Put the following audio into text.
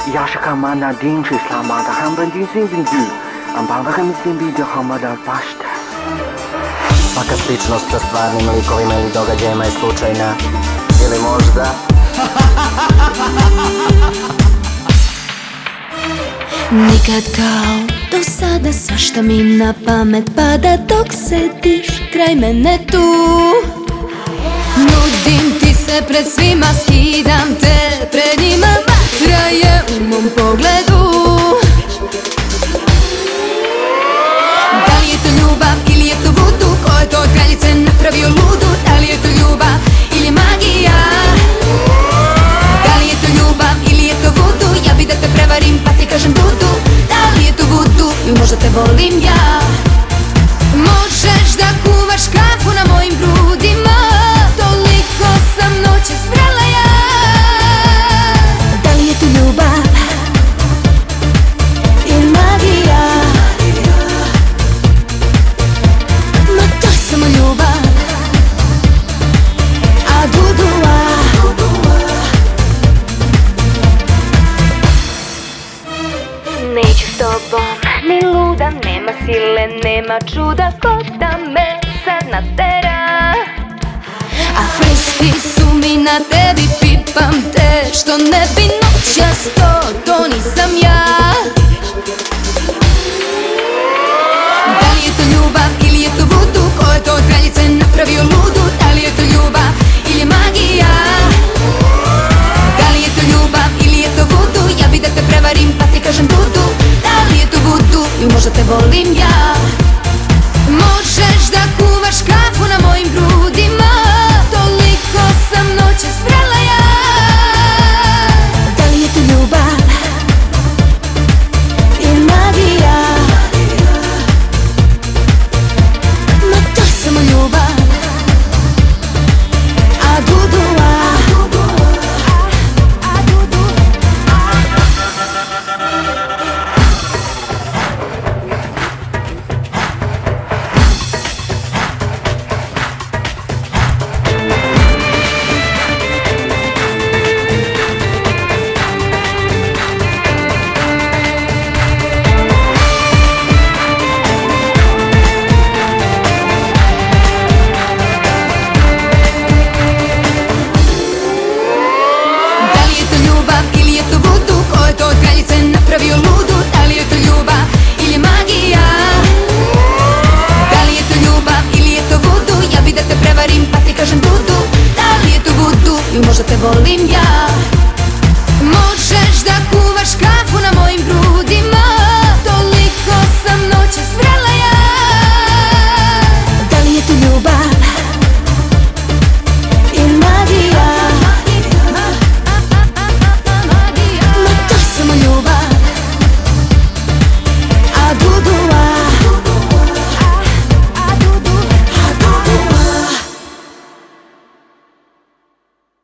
Yashakamana dinch islamada hamban dinzin du. Ambavakam izimbi de hamada pashta. Svaka sličnost sa stvarnim likovima ili događajima je slučajna. Ili možda... Nikad kao do sada, svašta mi na pamet pada dok sediš kraj mene tu. Nudim ti se pred svima, skidam te pred njima, vatra je u mom pogledu. Da li je to ljubav ili je to vudu, ko je to od kraljice napravio ludu? Da li je to ljubav ili magija? Da li je to ljubav ili je to vudu? Ja bi da te prevarim pa ti kažem dudu. Da li je to vudu ili možda te volim ja? Možeš da kuvaš kafu na mojim grudima, toliko sam noćas vrela ja. Da li je to ljubav ili magija? Ma to je samo ljubav, a dudua. Neću s tobom ni luda, nema sile, nema čuda, ko da me sad natera. A prsti su mi na tebi, pipam te što ne bi noćas to nisam ja. Da li je to ljubav ili je to vudu, ko je to od kraljice napravio ludu? Da li je to ljubav ili magija? Da li je to ljubav ili je to vudu? Ja bi da te prevarim pa ti kažem dudu. Da li je to vudu ili možda te volim ja? Možeš da kuvaš kafu na mojim grudima, toliko sam noćas vrela ja. Da li je to ljubav ili magija? Ma to je samo ljubav, a dudua. Napravio ludu, da li je to ljubav ili magija? Da li je to ljubav ili je to vudu? Ja bi da te prevarim pa ti kažem dudu. Da li je to vudu ili možda te volim ja?